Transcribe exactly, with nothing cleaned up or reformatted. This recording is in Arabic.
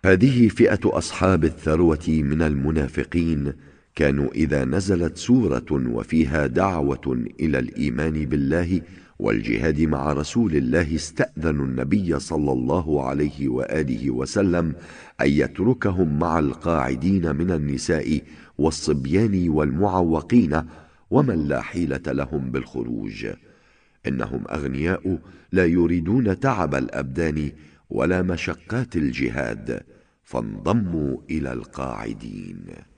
هذه فئة أصحاب الثروة من المنافقين، كانوا إذا نزلت سورة وفيها دعوة إلى الإيمان بالله والجهاد مع رسول الله استأذنوا النبي صلى الله عليه وآله وسلم أن يتركهم مع القاعدين من النساء والصبيان والمعوقين ومن لا حيلة لهم بالخروج. إنهم أغنياء لا يريدون تعب الأبدان ولا مشقات الجهاد، فانضموا إلى القاعدين.